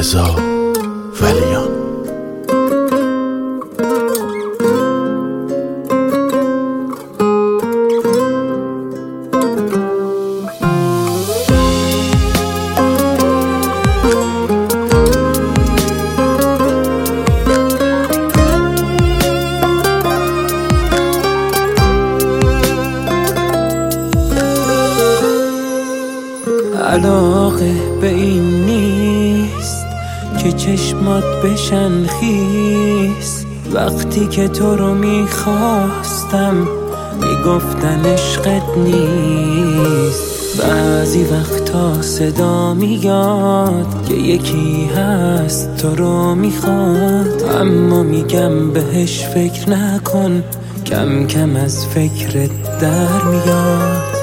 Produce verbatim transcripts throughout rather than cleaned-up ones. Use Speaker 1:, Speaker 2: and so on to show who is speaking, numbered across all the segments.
Speaker 1: رضا ولیان.
Speaker 2: علاقه به این نیست که چشمات بشن خیس، وقتی که تو رو میخواستم میگفتن عشقت نیست. بعضی وقتا صدا میاد که یکی هست تو رو میخواد، اما میگم بهش فکر نکن، کم کم از فکرت در میاد.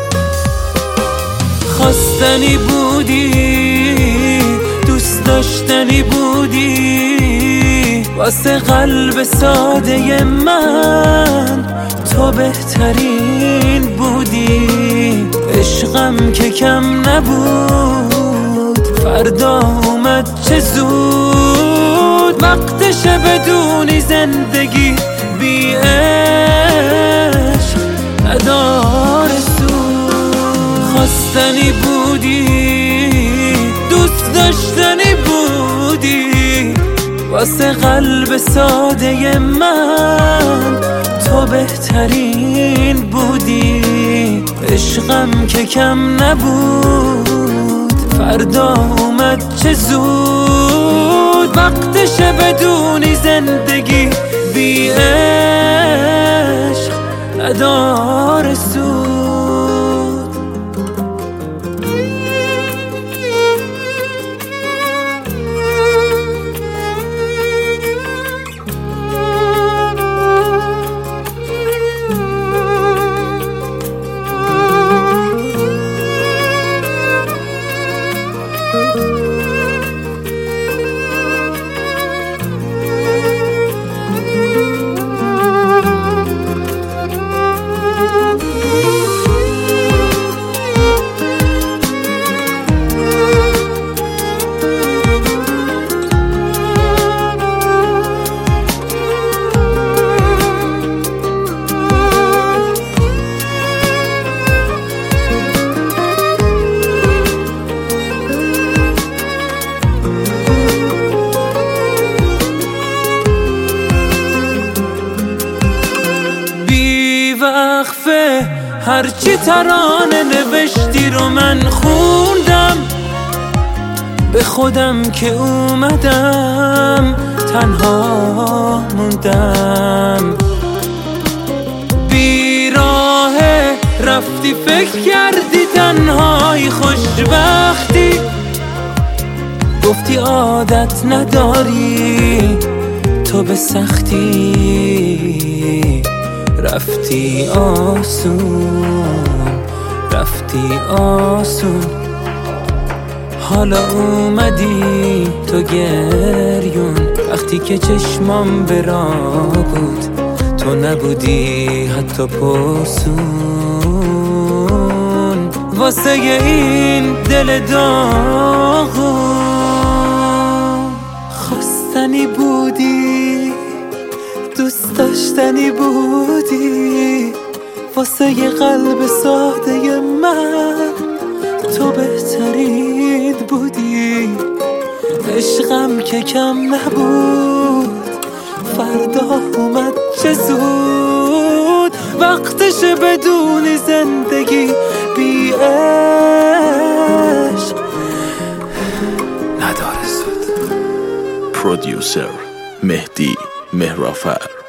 Speaker 2: خواستنی بودی، دوست داشتنی بودی، واسه قلب ساده من تو بهترین بودی. عشقم که کم نبود، فردا اومد چه زود، وقتشه بدونی زندگی بی عشق نداره سود. خواستنی بودی، دوست داشتنی بودی، واسه قلب ساده من تو بهترین بودی. عشقم که کم نبود، فردا اومد چه زود، وقتشه بدونی زندگی بی عشق نداره سود. وقفه هرچی ترانه نوشتی رو من خوندم، به خودم که اومدم تنها موندم. بیراهه رفتی فکر کردی تنهایی خوشبختی، گفتی عادت نداری تو به سختی. رفتی آسون، رفتی آسون، حالا اومدی تو گریون. وقتی که چشمام به راه بود تو نبودی حتی پرسون، واسه این دل داغون. خواستنی بودی، دوست داشتنی بودی، واسه یه قلب ساده من تو بهترین بودی. عشقم که کم نبود، فردا اومد چه زود، وقتشه بدونی زندگی بی عشق
Speaker 1: نداره سود. پرودیوسر مهدی مهرافر.